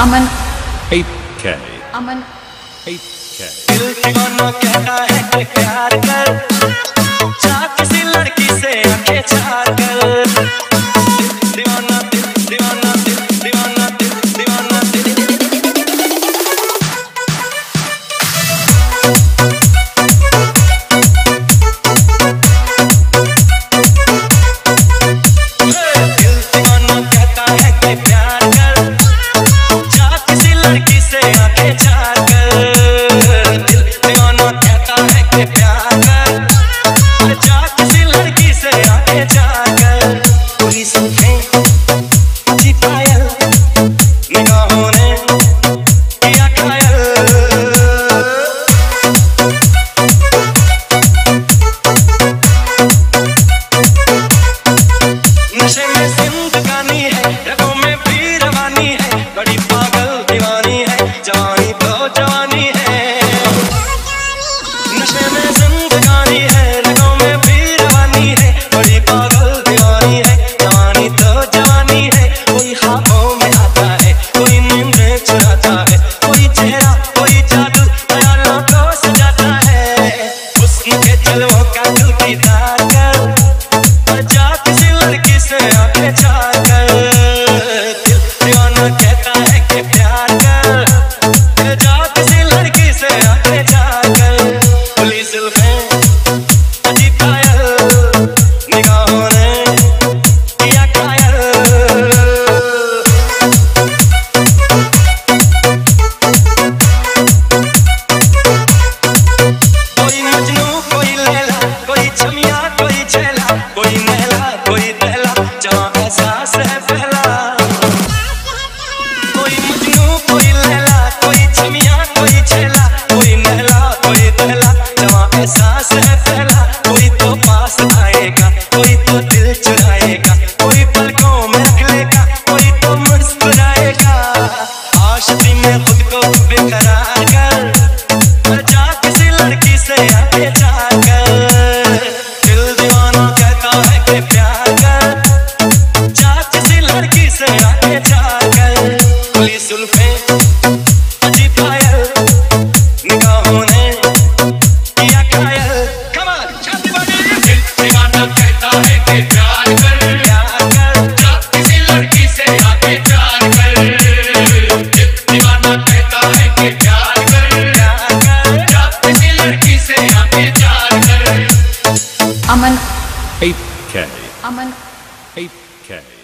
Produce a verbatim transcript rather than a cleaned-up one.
अमन eight K अमन eight K दिल दीवाना कहता है कि प्यार कर, जा किसी लड़की से आंखें चार कर। दीवाना दिल दीवाना दिल दीवाना दिल दीवाना दिल दिल दीवाना कहता है कि प्यार कर, जा किसी लड़की से आंखें चार कर। दिल दीवाना कहता है कि प्यार कर, जा किसी लड़की से आंखें चार कर। पूरी सुने अच्छी पायल, निगाहों ने किया घायल। नशे में जिंदगानी है, रगों में भी रवानी है, बड़ी पागल दीवानी है, जवानी तो जवानी है। नशे में जिंदगानी है, रगों में भी रवानी है, बड़ी पागल दीवानी है, जवानी तो जवानी है। कोई ख्वाबों में आता है, कोई नींद में चुराता है, कोई चेहरा कोई जादू ख्यालों को सजाता है। हुस्न के जलवों का दिल दीदार कर, जा किसी लड़की से आंखें चार कर। दिल दीवाना कहता है कि प्यार कर, जा किसी लड़की से आंखें चार कर। खुली जुल्फें अजीब पायल, निगाहों ने किया घायल। कोई मजनू कोई लैला, कोई छमिया कोई छैला, कोई नैला कोई दहला, जवां एहसास है पहला। कोई मजनू कोई लैला, कोई छमिया कोई छैला, कोई नैला कोई दहला, जवां एहसास है पहला। कोई तो पास आएगा, कोई तो दिल चुराएगा, कोई पलकों में रख लेगा, कोई तो मुस्कुराएगा। आशिकी में खुद को बेकरार कर, जा किसी लड़की से आंखें चार कर। दिल दीवाना कहता है कि प्यार कर, जा किसी लड़की से आंखें चार कर। खुली जुल्फें अजीब पायल, निगाहों ने किया घायल। Come on, छाती बजाइए। दिल दीवाना कहता है कि प्यार कर, प्यार कर, जा किसी लड़की से आंखें चार कर। दिल दीवाना कहता है कि प्यार कर, प्यार कर, जा किसी लड़की से आंखें चार कर। अमन eight K अमन eight K